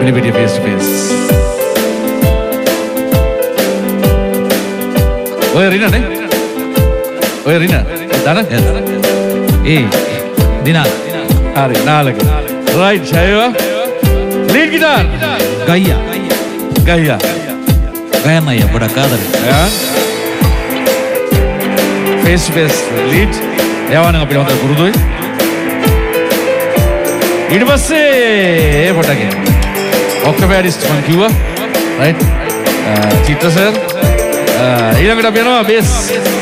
Minipitiya face to face. Oya Rina ne? Oya Rina. Dana? Dina. Hari, Nalaga. Right, Jaiva. Lead guitar. Gaya. Gaya. Gaya Maya, but a kadar. Yeah. Face to face lead. Yawana apni honda gurudoi. ඊට පස්සේ පොටගේ ඔක්ටෝපැඩිස්ට් මම කිව්වා right චිත්‍ර sir ඊළඟට අපි යනවා base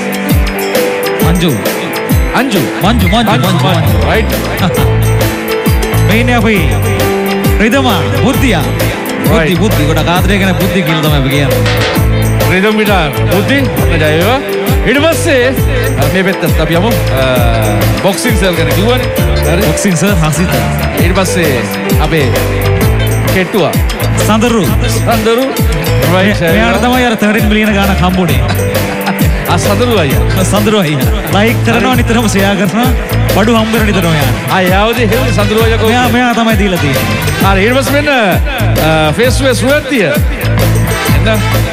Manju right මේනේ අපි රිදම බුද්ධිය බුද්ධි කොට කාදරේ ගැන බුද්ධි කියලා තමයි අපි කියන්නේ රිදම් ගිටාර් බුද්ධි ඔන්න ජය වේවා ඊට පස්සේ මේ පැත්තට අපි යමු බොක්සිං සර් ගැන කිව්වනේ හරි බොක්සිං සර් හසිත ඊට පස්සේ අපේ කෙට්ටුවා සඳරු රයිට් මෙයාට තමයි අර 13 මිලියන ගාණක් හම්බුනේ සඳරු අයියා ලයික් කරනවා නිතරම ෂෙයා කරනවා බඩු හම්බ වෙන නිතරම යා යාවදී හෙව්වේ සඳරු අයියා කොහොමද මෙයා තමයි දීලා තියෙන්නේ හරි ඊට පස්සේ මෙන්න ෆේස් ටු ෆේස් රුවත්තිය එන්න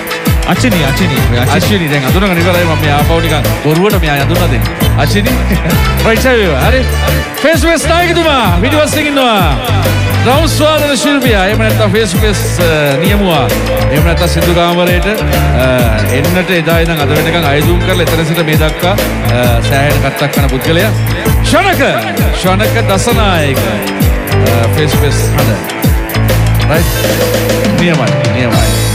අචිනි දැන් අඳුනගෙන ඉවරයි මම මේ ආපහු නිකන් බොරුවට මෙයා අඳුනලා දෙන්නේ අචිනි රයිට් සයිඩ් හරි ෆේස් ටු ෆේස් නායකතුමා පිටිපස්සෙන් ඉන්නවා රවුන්ඩ් ස්වාදන ශිල්පියා එහෙම නැත්නම් ෆේස් ටු ෆේස් නියමුවා එහෙම නැත්නම් සින්දු කාමරයට එන්නට එදා ඉඳන් අද වෙනකන් අයදුම් කරලා එතන සිට මේ දක්වා සෑහෙන කට්ටක් කරන පුද්ගලයා Shanaka Dasanayake face to face හද රයිට් නියමයි